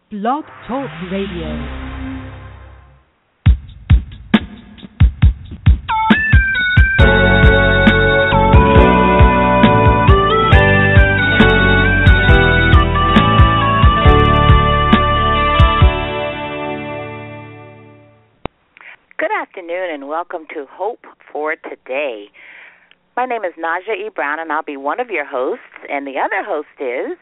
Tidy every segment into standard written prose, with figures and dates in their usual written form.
Blog Talk Radio. Good afternoon and welcome to Hope for Today. My name is Naja E. Brown and I'll be one of your hosts, and the other host is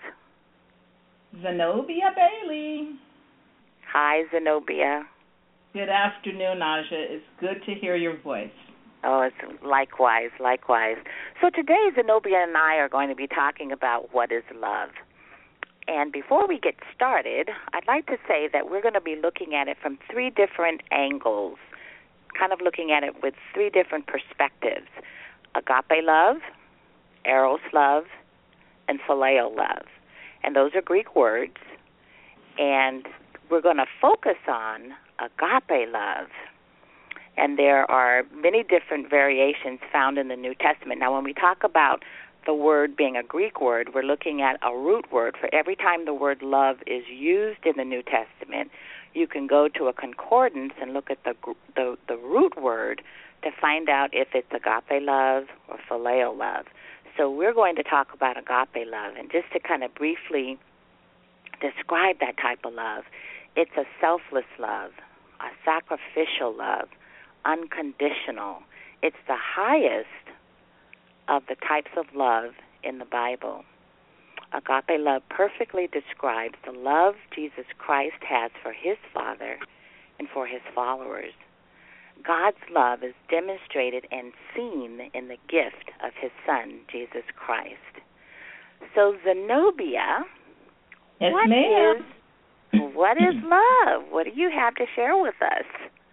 Zenobia Bailey. Hi, Zenobia. Good afternoon, Naja. It's good to hear your voice. Oh, it's likewise. So today, Zenobia and I are going to be talking about what is love. And before we get started, I'd like to say that we're going to be looking at it from three different angles, kind of looking at it with three different perspectives: agape love, eros love, and phileo love. And those are Greek words. And we're going to focus on agape love. And there are many different variations found in the New Testament. Now, when we talk about the word being a Greek word, we're looking at a root word. For every time the word love is used in the New Testament, you can go to a concordance and look at the root word to find out if it's agape love or phileo love. So we're going to talk about agape love. And just to kind of briefly describe that type of love, it's a selfless love, a sacrificial love, unconditional. It's the highest of the types of love in the Bible. Agape love perfectly describes the love Jesus Christ has for his Father and for his followers. God's love is demonstrated and seen in the gift of his Son, Jesus Christ. So, Zenobia, yes, ma'am. What is love? What do you have to share with us?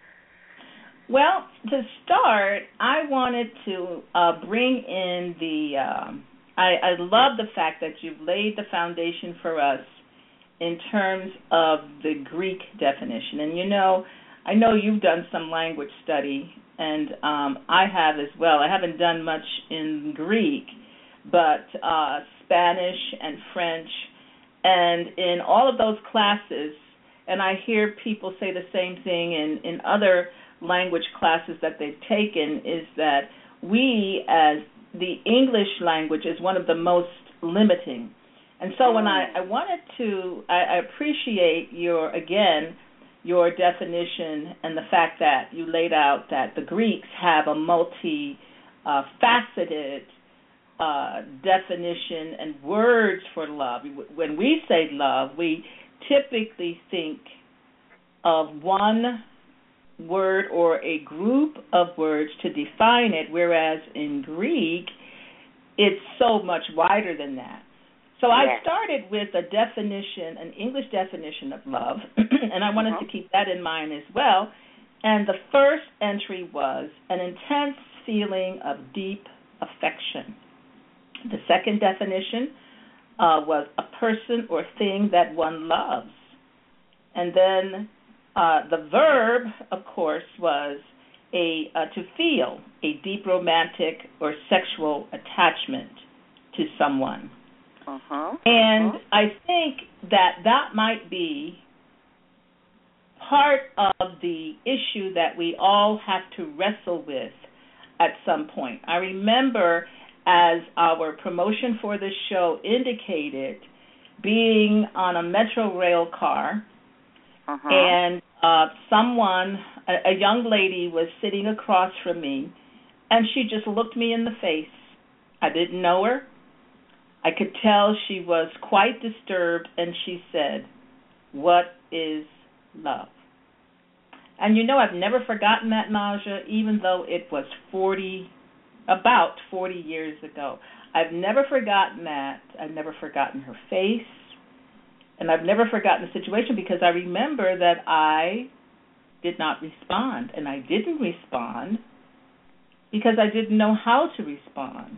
Well, to start, I wanted to bring in I love the fact that you've laid the foundation for us in terms of the Greek definition. And I know you've done some language study, and I have as well. I haven't done much in Greek, but Spanish and French, and in all of those classes, and I hear people say the same thing in other language classes that they've taken, is that we, as the English language, is one of the most limiting. And so when I appreciate your definition and the fact that you laid out that the Greeks have a multi-faceted definition and words for love. When we say love, we typically think of one word or a group of words to define it, whereas in Greek, it's so much wider than that. So I started with a definition, an English definition of love, and I wanted to keep that in mind as well. And the first entry was an intense feeling of deep affection. The second definition was a person or thing that one loves. And then the verb, of course, was to feel a deep romantic or sexual attachment to someone. And I think that might be part of the issue that we all have to wrestle with at some point. I remember, as our promotion for this show indicated, being on a Metro rail car, and a young lady was sitting across from me, and she just looked me in the face. I didn't know her. I could tell she was quite disturbed, and she said, "What is love?" And I've never forgotten that, Naja, even though it was about 40 years ago. I've never forgotten that. I've never forgotten her face, and I've never forgotten the situation, because I remember that I did not respond, and I didn't respond because I didn't know how to respond.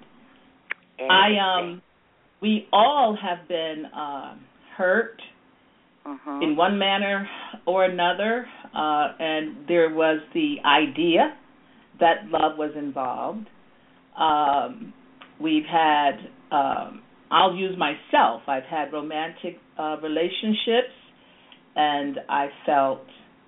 We all have been hurt in one manner or another, and there was the idea that love was involved. We've had, I'll use myself, I've had romantic relationships, and I felt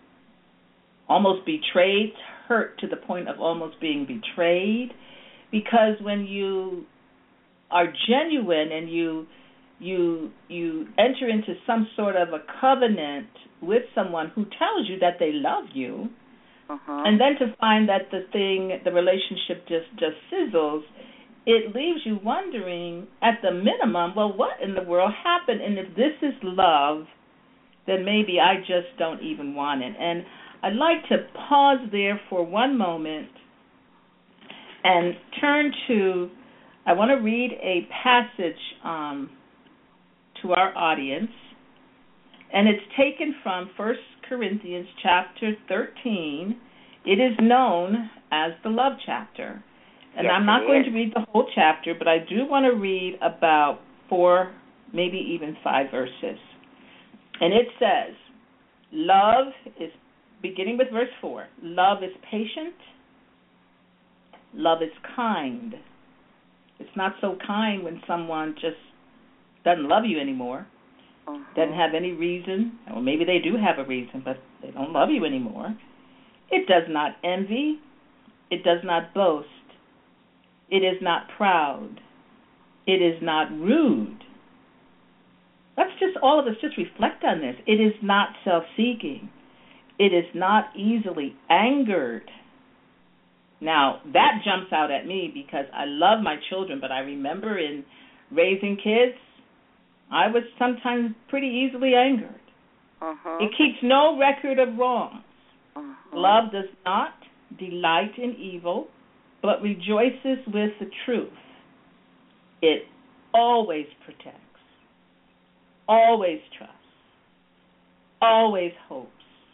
almost betrayed, hurt to the point of almost being betrayed, because when you are genuine and you enter into some sort of a covenant with someone who tells you that they love you, and then to find that the relationship just sizzles, it leaves you wondering, at the minimum, well, what in the world happened? And if this is love, then maybe I just don't even want it. And I'd like to pause there for one moment and turn to, I want to read a passage to our audience, and it's taken from 1 Corinthians chapter 13. It is known as the love chapter. And yes, I'm not going to read the whole chapter, but I do want to read about 4, maybe even 5 verses. And it says, love is, beginning with verse 4, love is patient, love is kind. It's not so kind when someone just doesn't love you anymore, doesn't have any reason, or maybe they do have a reason, but they don't love you anymore. It does not envy. It does not boast. It is not proud. It is not rude. Let's just, all of us, just reflect on this. It is not self-seeking. It is not easily angered. Now, that jumps out at me because I love my children, but I remember in raising kids, I was sometimes pretty easily angered. It keeps no record of wrongs. Love does not delight in evil, but rejoices with the truth. It always protects, always trusts, always hopes,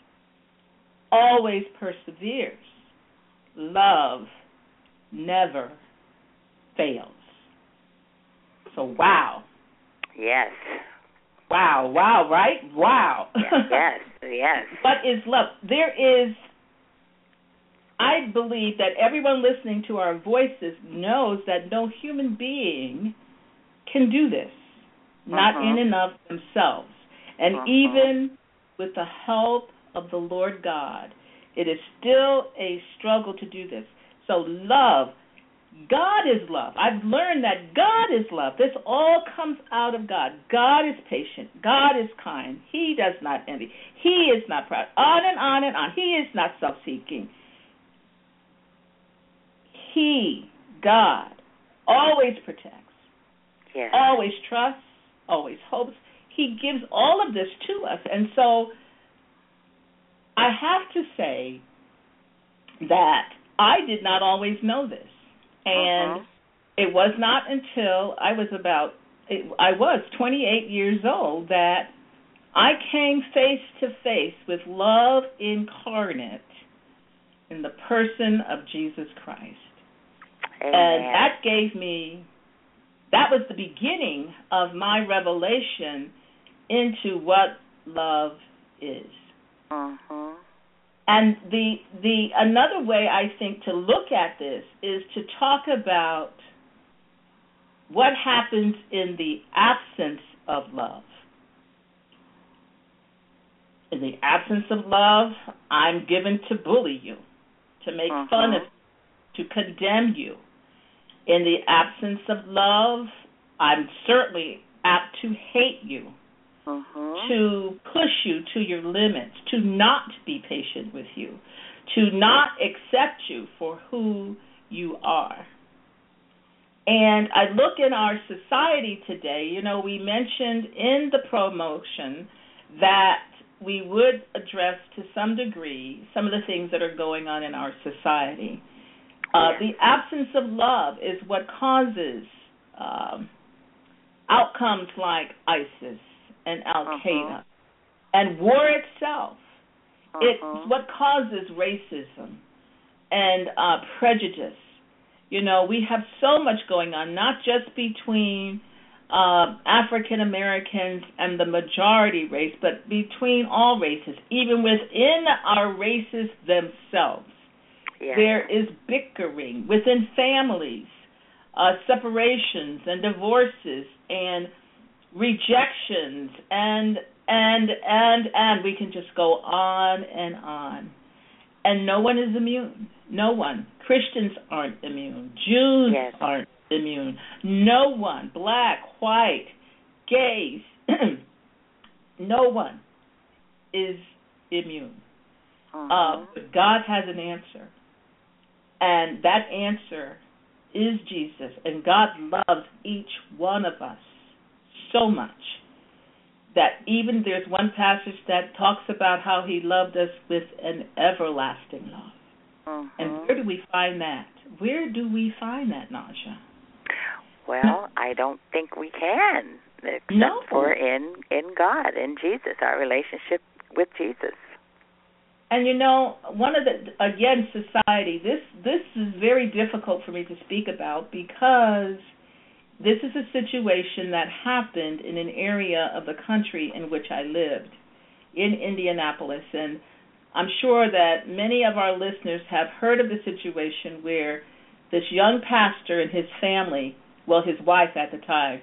always perseveres. Love never fails. So, wow. Yes. Wow, right? Wow. Yes. What is love? There is, I believe that everyone listening to our voices knows that no human being can do this, not in and of themselves. And even with the help of the Lord God, it is still a struggle to do this. So love, God is love. I've learned that God is love. This all comes out of God. God is patient. God is kind. He does not envy. He is not proud. On and on and on. He is not self-seeking. He, God, always protects, always trusts, always hopes. He gives all of this to us. And so I have to say that I did not always know this. And it was not until I was 28 years old that I came face to face with love incarnate in the person of Jesus Christ. Amen. And that was the beginning of my revelation into what love is. And the another way I think to look at this is to talk about what happens in the absence of love. In the absence of love, I'm given to bully you, to make fun of you, to condemn you. In the absence of love, I'm certainly apt to hate you, to push you to your limits, to not be patient with you, to not accept you for who you are. And I look in our society today, we mentioned in the promotion that we would address to some degree some of the things that are going on in our society. The absence of love is what causes outcomes like ISIS and Al-Qaeda and war itself. It's what causes racism and prejudice. We have so much going on, not just between African Americans and the majority race, but between all races, even within our races themselves. There is bickering within families, separations and divorces and rejections and And we can just go on and on. And no one is immune. No one. Christians aren't immune. Jews yes. aren't immune. No one. Black, white, gays. No one is immune. But God has an answer. And that answer is Jesus. And God loves each one of us so much that even there's one passage that talks about how he loved us with an everlasting love. And where do we find that? Where do we find that, Naja? Well, I don't think we can, except for in God, in Jesus, our relationship with Jesus. And one of the, again, society, this is very difficult for me to speak about because this is a situation that happened in an area of the country in which I lived, in Indianapolis. And I'm sure that many of our listeners have heard of the situation where this young pastor and his family, well, his wife at the time,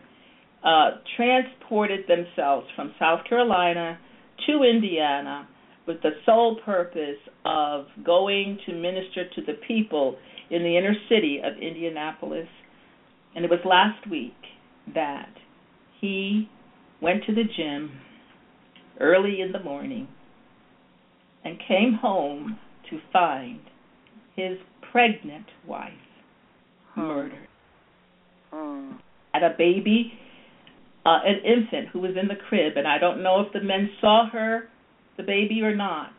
transported themselves from South Carolina to Indiana with the sole purpose of going to minister to the people in the inner city of Indianapolis. And it was last week that he went to the gym early in the morning and came home to find his pregnant wife murdered. Had a baby, an infant who was in the crib, and I don't know if the men saw the baby or not,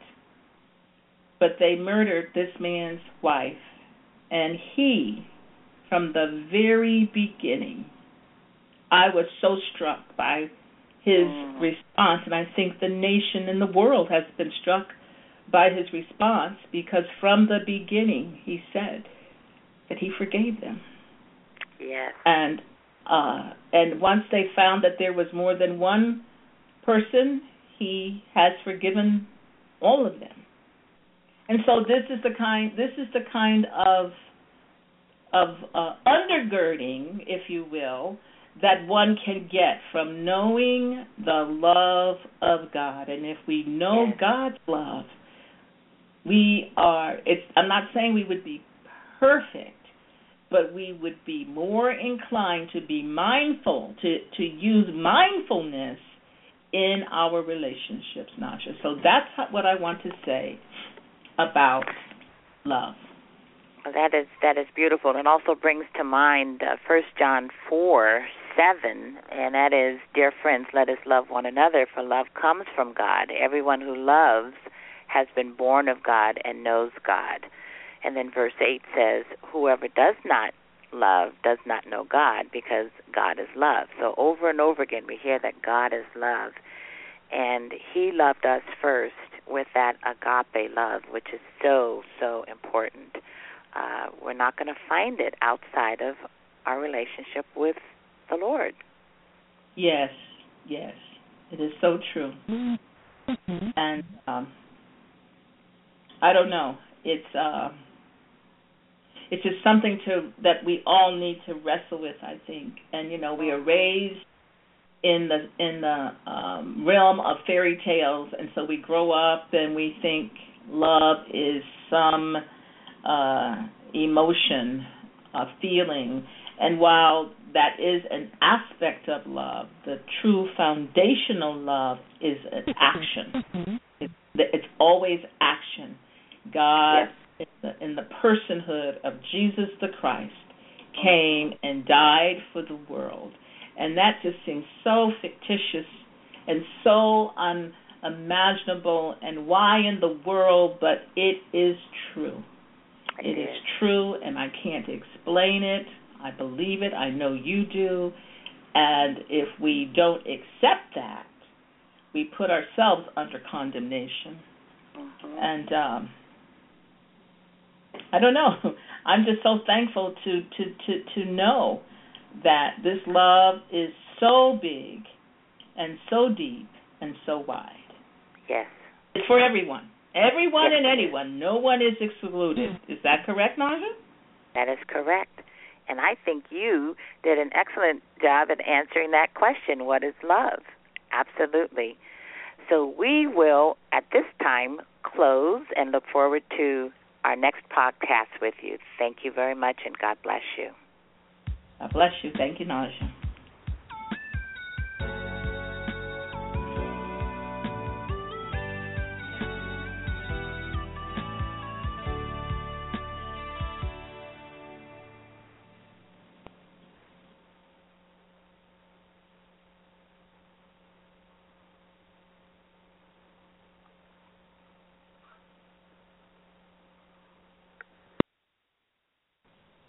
but they murdered this man's wife. And he, from the very beginning, I was so struck by his response, and I think the nation and the world has been struck by his response, because from the beginning he said that he forgave them. Yes. And once they found that there was more than one person, he has forgiven all of them. And so this is the kind of undergirding, if you will, that one can get from knowing the love of God. And if we know God's love, I'm not saying we would be perfect, but we would be more inclined to be mindful, to use mindfulness in our relationships, Naja. So that's what I want to say about love. That is beautiful, and also brings to mind 1 John 4:7, and that is, "Dear friends, let us love one another, for love comes from God. Everyone who loves has been born of God and knows God." And then verse 8 says, "Whoever does not love does not know God, because God is love." So over and over again we hear that God is love, and he loved us first with that agape love, which is so, so important. We're not going to find it outside of our relationship with the Lord. Yes, it is so true. Mm-hmm. And I don't know. It's just something that we all need to wrestle with, I think. And we are raised in the realm of fairy tales, and so we grow up and we think love is some emotion, feeling. And while that is an aspect of love, the true foundational love is an action. It's always action. God, in the personhood of Jesus the Christ, came and died for the world. And that just seems so fictitious and so unimaginable, and why in the world, but it is true. It is true, and I can't explain it. I believe it. I know you do. And if we don't accept that, we put ourselves under condemnation. And I don't know. I'm just so thankful to know that this love is so big and so deep and so wide. Yes. It's for everyone. Everyone and anyone. No one is excluded. Is that correct, Naja? That is correct. And I think you did an excellent job at answering that question, what is love? Absolutely. So we will, at this time, close and look forward to our next podcast with you. Thank you very much, and God bless you. God bless you. Thank you, Naja.